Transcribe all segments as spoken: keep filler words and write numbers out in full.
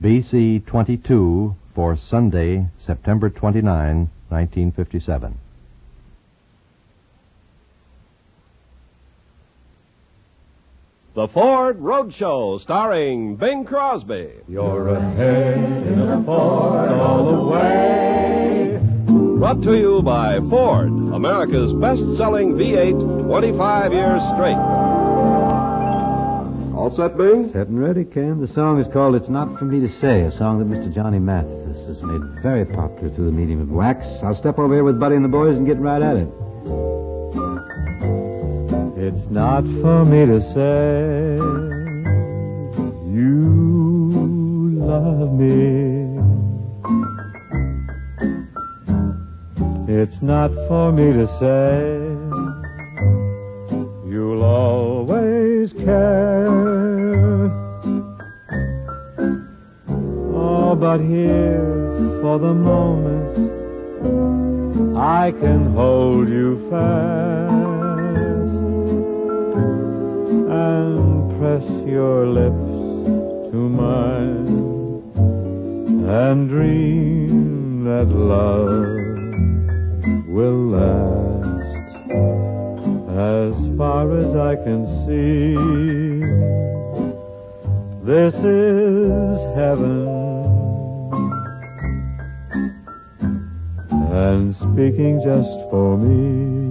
B C twenty-two for Sunday, September twenty-ninth, nineteen fifty-seven. The Ford Roadshow, starring Bing Crosby. You're ahead in a Ford all the way. Brought to you by Ford, America's best-selling V eight, twenty-five years straight. All set, Bing? Set and ready, Ken. The song is called It's Not For Me to Say, a song that Mister Johnny Mathis has made very popular through the medium of wax. I'll step over here with Buddy and the boys and get right at it. It's not for me to say you love me. It's not for me to say you'll always care. Oh, but here for the moment I can hold you fast and press your lips to mine and dream that love will last. As far as I can see, this is heaven. And speaking just for me,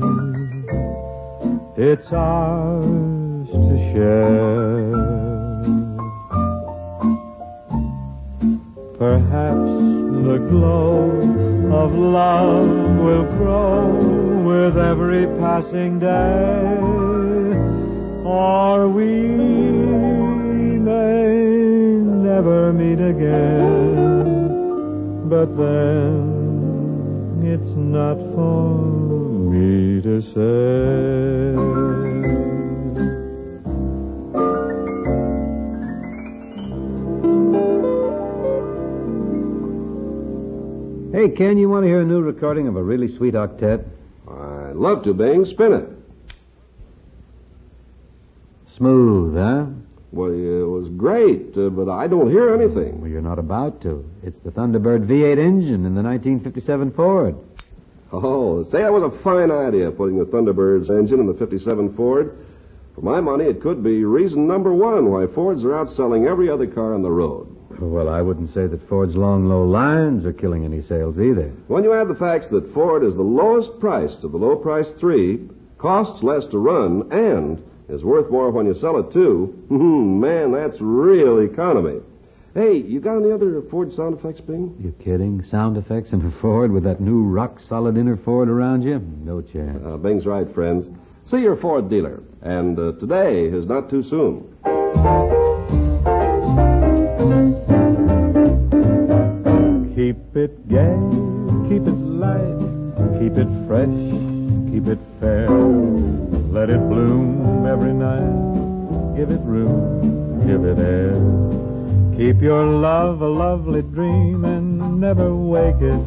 it's ours to share. Perhaps the glow of love will grow with every passing day, or we may never meet again, but then it's not for me to say. Hey, Ken, you want to hear a new recording of a really sweet octet? I'd love to, Bing. Spin it. Smooth, huh? Well, it was great, uh, but I don't hear anything. Well, you're not about to. It's the Thunderbird V eight engine in the nineteen fifty-seven Ford. Oh, say, that was a fine idea, putting the Thunderbird's engine in the fifty-seven Ford. For my money, it could be reason number one why Fords are outselling every other car on the road. Well, I wouldn't say that Ford's long, low lines are killing any sales either. When you add the facts that Ford is the lowest priced of the low-priced three, costs less to run, and is worth more when you sell it, too, man, that's real economy. Hey, you got any other Ford sound effects, Bing? You kidding? Sound effects in a Ford with that new rock-solid inner Ford around you? No chance. Uh, Bing's right, friends. See your Ford dealer. And uh, today is not too soon. Keep it gay, keep it light, keep it fresh, keep it fair. Let it bloom every night, give it room, give it air. Keep your love a lovely dream and never wake it.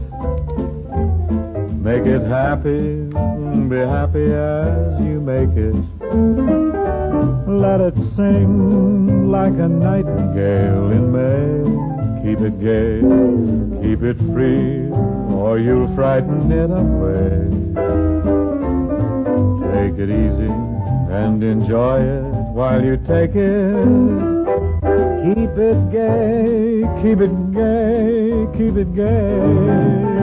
Make it happy, be happy as you make it. Let it sing like a nightingale in May. Keep it gay, keep it free, or you'll frighten it away. Take it easy and enjoy it while you take it. Keep it gay, keep it gay, keep it gay.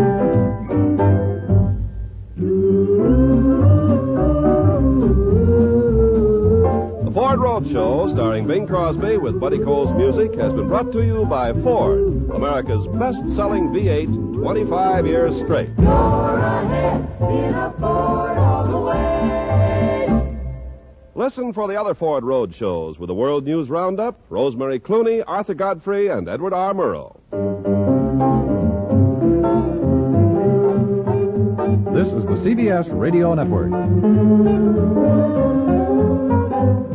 The Ford Roadshow, starring Bing Crosby with Buddy Cole's music, has been brought to you by Ford, America's best-selling V eight, twenty-five years straight. You're ahead in a Ford all the way. Listen for the other Ford Roadshows with the World News Roundup, Rosemary Clooney, Arthur Godfrey, and Edward R. Murrow. This is the C B S Radio Network.